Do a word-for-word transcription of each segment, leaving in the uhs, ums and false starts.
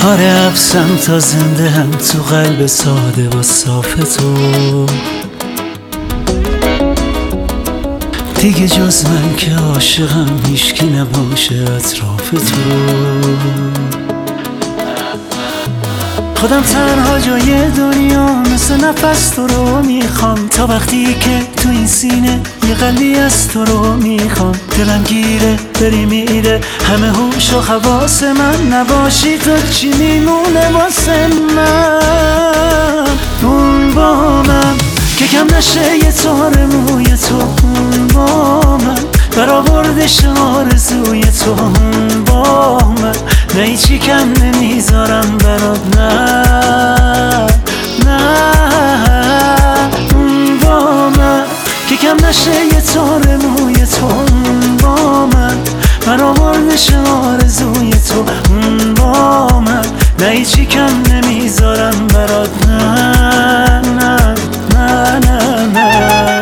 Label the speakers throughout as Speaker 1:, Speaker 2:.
Speaker 1: آره حبسم تا زنده هم تو قلب ساده و صاف تو. دیگه جز من که عاشقم هیچکی نباشه اطراف تو. خودم تنها جای دنیا مثل نفس تو رو میخوام، تا وقتی که تو این سینه یه قلبی از تو رو میخوام. دلم گیره بری میره همه هوش و حواس من، نباشی تو چی میمونه واسه من؟ اون با من که کم نشه یه تار موی تو، اون با من برآوردش آرزوی تو، اون با من نه هیچی کم نمیذارم برات، نه نه. اون با من که کم نشه یه تار موی تو، اون با من برآوردش آرزوی تو، اون با من نه هیچی کم نمیذارم برات، نه نه نه نه نه.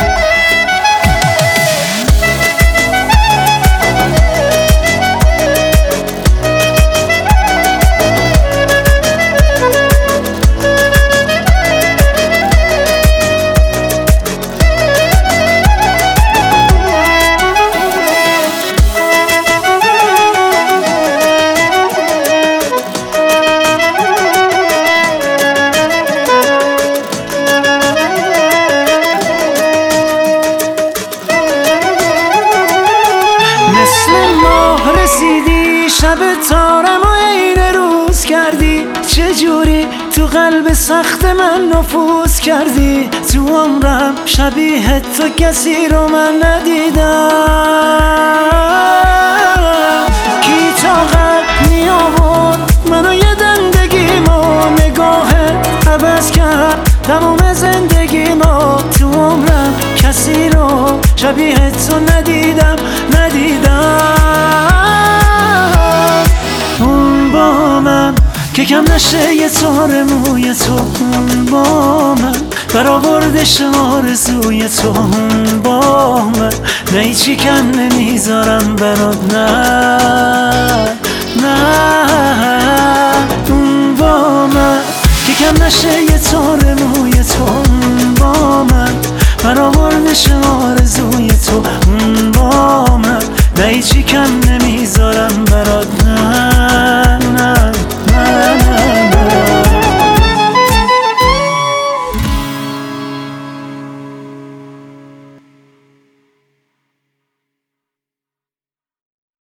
Speaker 1: شب تارم و عین روز کردی، چجوری تو قلب سخت من نفوذ کردی. تو عمرم شبیه تو کسی رو من ندیدم. کی طاقت می آورد منو یه دندگیمو، نگاهت عوض کرد تموم زندگیمو. تو عمرم کسی رو شبیه تو ندیدم ندیدم. که کم نشه یه تار موی تو، اون با من برآوردش آرزوی تو، اون با من نه هیچی کم نمیذارم برات، نه نه. اون با من که کم نشه یه تار موی تو، اون با من برآوردش آرزوی تو، اون با من نه هیچی کم